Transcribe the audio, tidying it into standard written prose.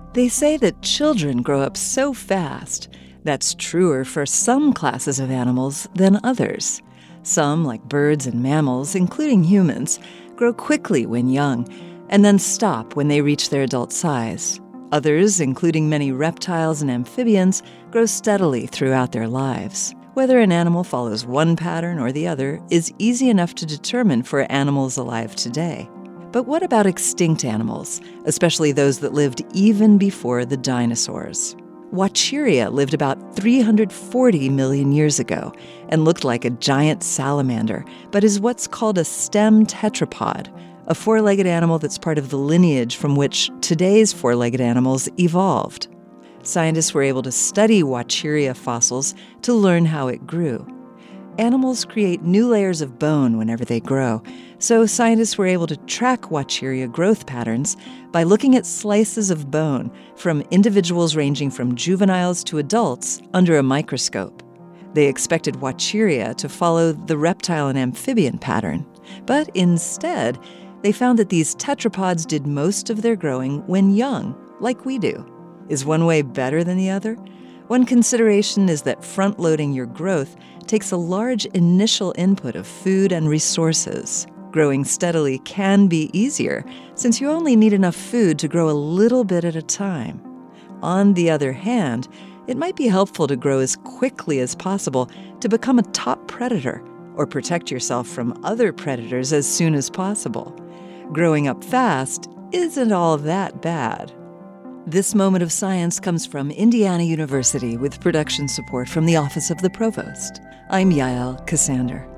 They say that children grow up so fast. That's truer for some classes of animals than others. Some, like birds and mammals, including humans, grow quickly when young and then stop when they reach their adult size. Others, including many reptiles and amphibians, grow steadily throughout their lives. Whether an animal follows one pattern or the other is easy enough to determine for animals alive today. But what about extinct animals, especially those that lived even before the dinosaurs? Wachiria lived about 340 million years ago and looked like a giant salamander, but is what's called a stem tetrapod, a four-legged animal that's part of the lineage from which today's four-legged animals evolved. Scientists were able to study Wachiria fossils to learn how it grew. Animals create new layers of bone whenever they grow, so scientists were able to track Wachiria growth patterns by looking at slices of bone from individuals ranging from juveniles to adults under a microscope. They expected Wachiria to follow the reptile and amphibian pattern, but instead, they found that these tetrapods did most of their growing when young, like we do. Is one way better than the other? One consideration is that front-loading your growth takes a large initial input of food and resources. Growing steadily can be easier, since you only need enough food to grow a little bit at a time. On the other hand, it might be helpful to grow as quickly as possible to become a top predator, or protect yourself from other predators as soon as possible. Growing up fast isn't all that bad. This moment of science comes from Indiana University with production support from the Office of the Provost. I'm Yael Ksander.